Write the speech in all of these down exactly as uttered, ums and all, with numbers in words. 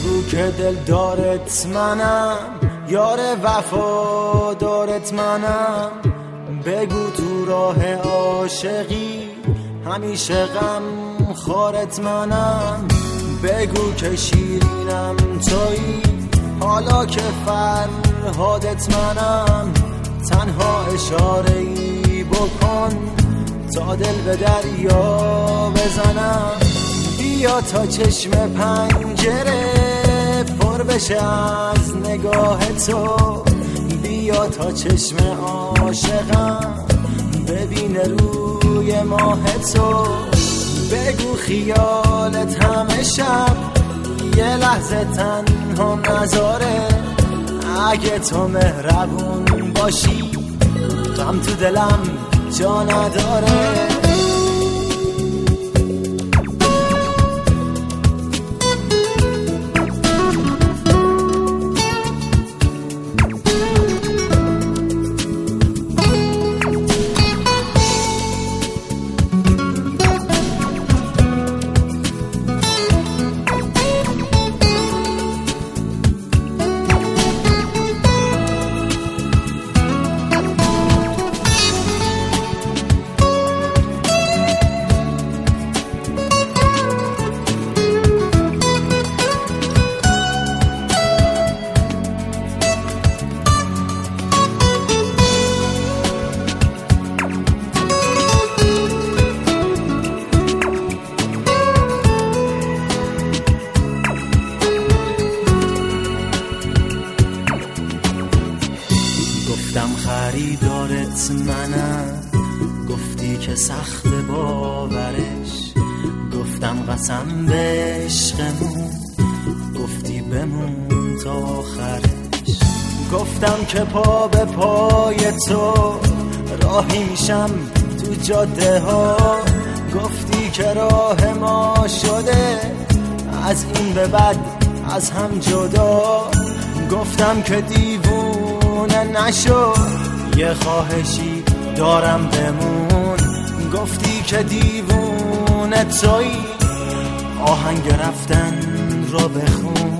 بگو که دل دارت منم، یار وفادارت منم. بگو تو راه عاشقی همیشه غم خارت منم. بگو که شیرینم تویی حالا که فرهادت منم. تنها اشاره ای بکن تا دل به دریا بزنم. بیا تا چشم پنجره پر بشه از نگاه تو. بیا تا چشم عاشقم ببینه روی ماه تو. بگو خیالت همه شب یه لحظه تنها نذاره. اگه تو مهربون باشی غم تو دلم جا نداره. خریدارت منم، گفتی که سخت باورش. گفتم قسم به عشقمون، گفتی بمون تا آخرش. گفتم که پا به پای تو راهی میشم تو جاده ها. گفتی که راه ما شده از این به بعد از هم جدا. گفتم که دیوونه نشو یه خواهشی دارم بمون. گفتی که دیوونه تویی آهنگ رفتن رو بخون.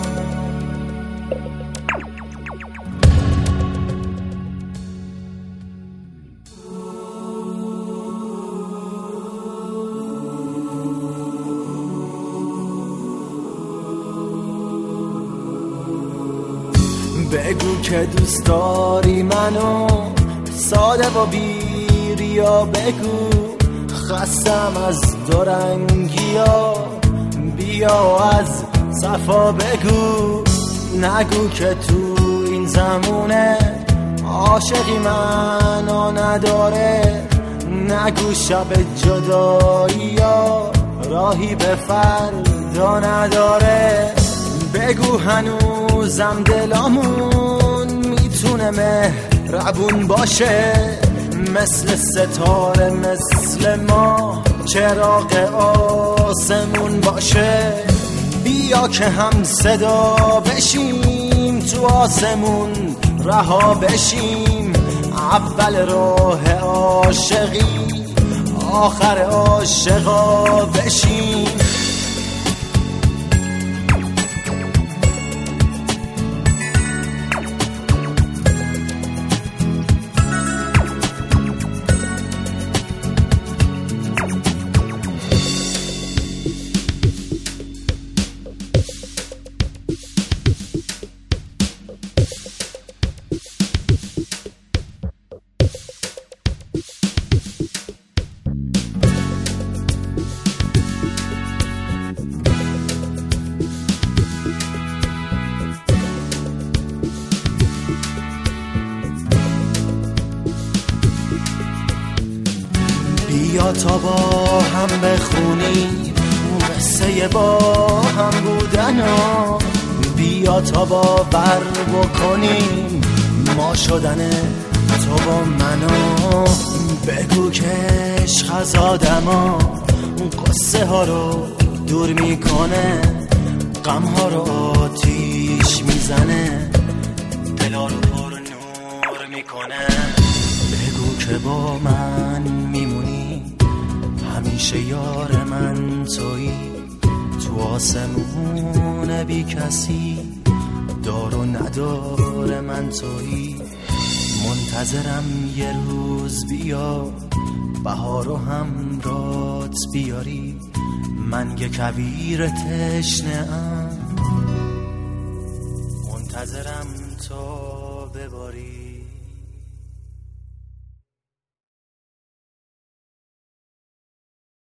بگو که دوست داری منو ساده و بیریا. بگو خستم از دورنگی ها بیا از صفا. بگو نگو که تو این زمونه عاشقی منو نداره. نگو شب جدایی ها راهی به فردا نداره. بگو هنوزم دلامون میتونه مهربون باشه. مثل ستاره مثل ما چراغ آسمون باشه. بیا که هم صدا بشیم تو آسمون رها بشیم. اول راه عاشقی آخر عاشقا بشیم. بیا تا با هم بخونیم قصه با هم بودن ها. بیا تا باور بکنیم ما شدن تو با منو. بگو که عشق از آدما قصه ها رو دور میکنه. غم ها رو آتیش میزنه دلا رو پر نور میکنه. بگو که با من میمونی همیشه یار من تویی تو آسمون خونه بی کسی، دار و ندار من تویی. منتظرم یه روز بیا بهار و همرات بیاری، من یه کویر تشنه ام منتظرم تا بباری.